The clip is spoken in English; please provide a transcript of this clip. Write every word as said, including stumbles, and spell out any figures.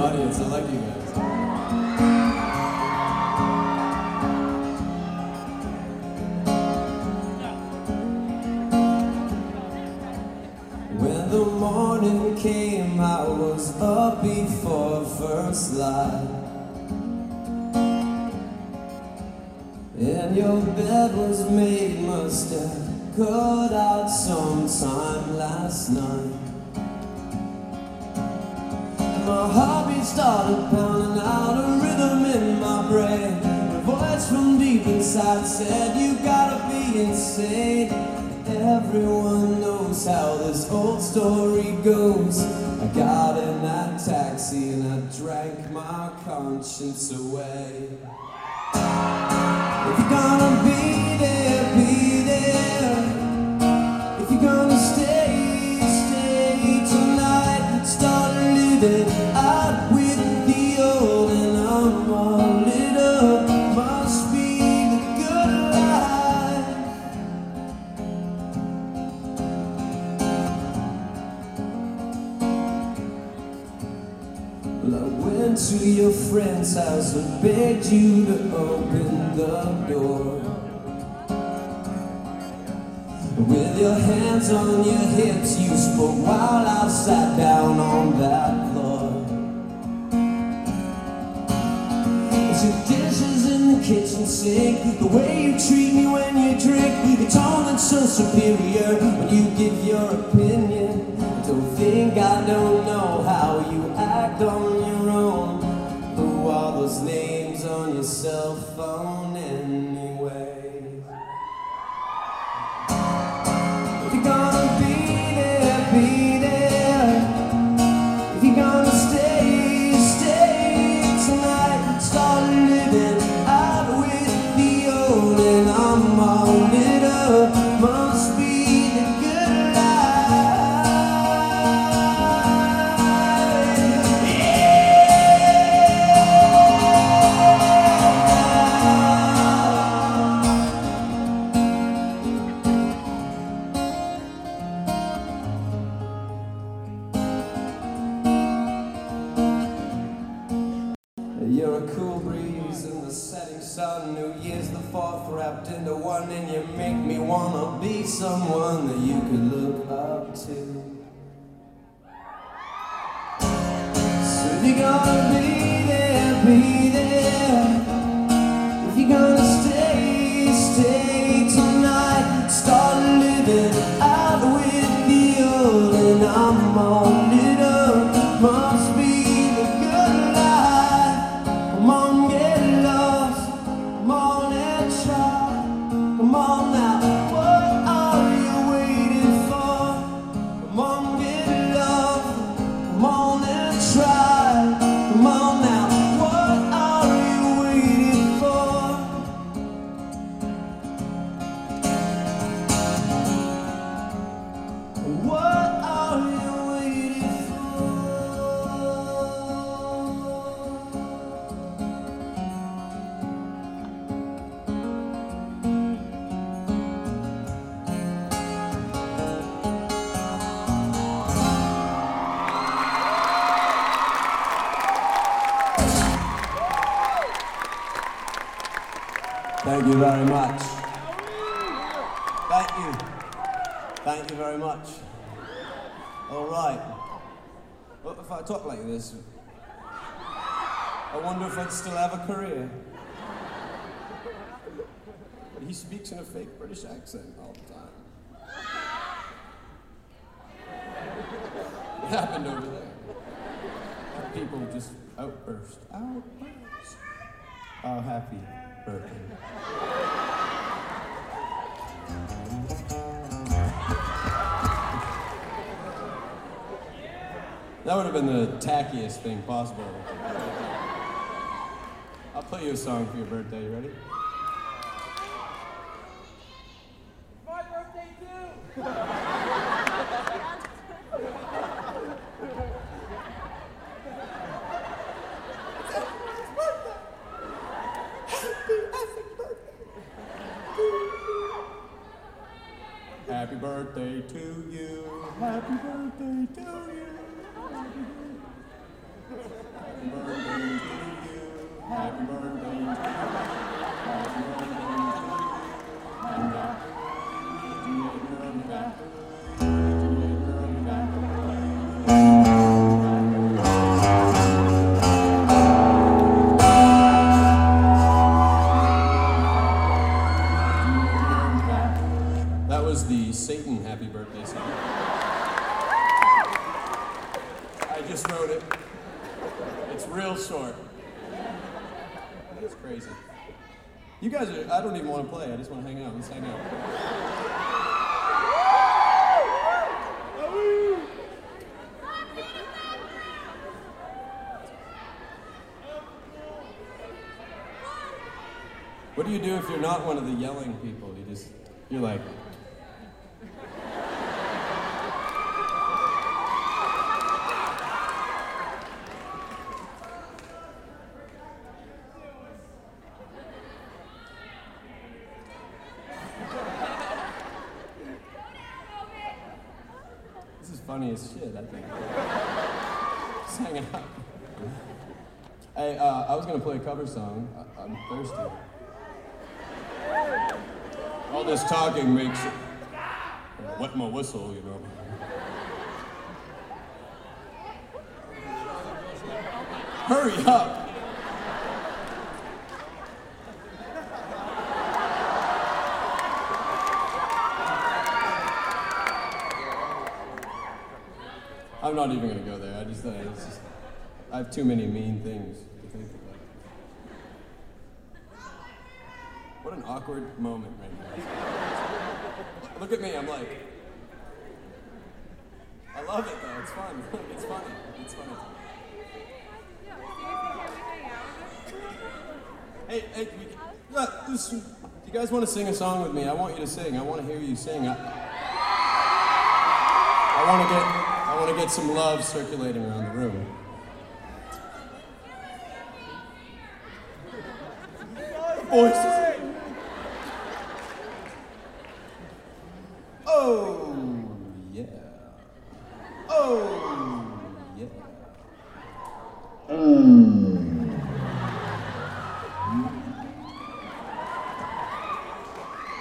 audience. I like you guys. When the morning came, I was up before first light, and your bed was made, must have cut out sometime last night. My heartbeat started pounding out a rhythm in my brain. A voice from deep inside said, you gotta be insane. Everyone knows how this old story goes. I got in that taxi and I drank my conscience away. If you're gonna be there, be there. If you're gonna stay, stay tonight. Start living out with the old, and I'm all lit up. Must be the good life. Well, I went to your friend's house and begged you to open the door. With your hands on your hips, you spoke while I sat down on that floor. It's your dishes in the kitchen sink, the way you treat me when you drink, your tone that's so superior when you give your opinion. Don't think I don't know how you act on your own. Who are those names on your cell phone anyway? If you're gonna be there, be there. If you're gonna stay, stay tonight. Start living out with the old, and I'm all lit up. Must be the good life. You're a cool breeze in the setting sun. New Year's the fourth wrapped into one, and you make me wanna be someone that you could look up to. So if you're gonna be there, be there. If you're gonna stay, stay tonight. Start living out with the old, and I'm all lit up. Must be the good life. Come on, get lost. Come on and try. Come on now, what are you waiting for? Come on, get lost. Come on and try. Come on now, what are you waiting for? What are you waiting for? Thank you very much. Thank you. Thank you very much. All right. Well, if I talk like this, I wonder if I'd still have a career. He speaks in a fake British accent all the time. What happened over there? People just outburst. Outburst. Oh, happy birthday. That would have been the tackiest thing possible. I'll play you a song for your birthday. You ready? My birthday too! Happy birthday to you. Happy birthday to you. Happy birthday to you. Happy birthday to you. Happy birthday to you. That was the Satan happy birthday song. I just wrote it. It's real short. It's crazy. You guys are, I don't even want to play. I just want to hang out. Let's hang out. What do you do if you're not one of the yelling people? You just, you're like, this is funny as shit, I think. Just hanging out. Hey, uh, I was gonna play a cover song. I- I'm thirsty. All this talking makes it wet my whistle, you know. Hurry up! I'm not even gonna go there. I just, uh, it's just, I have too many mean things to think about. What an awkward moment right now. Look at me, I'm like, I love it though, it's fun. It's funny, it's funny. Hey, hey, we, yeah, this, you guys want to sing a song with me? I want you to sing. I want to hear you sing. I, I want to get, I want to get some love circulating around the room. Voices. Oh, yeah. Oh, yeah. Mm.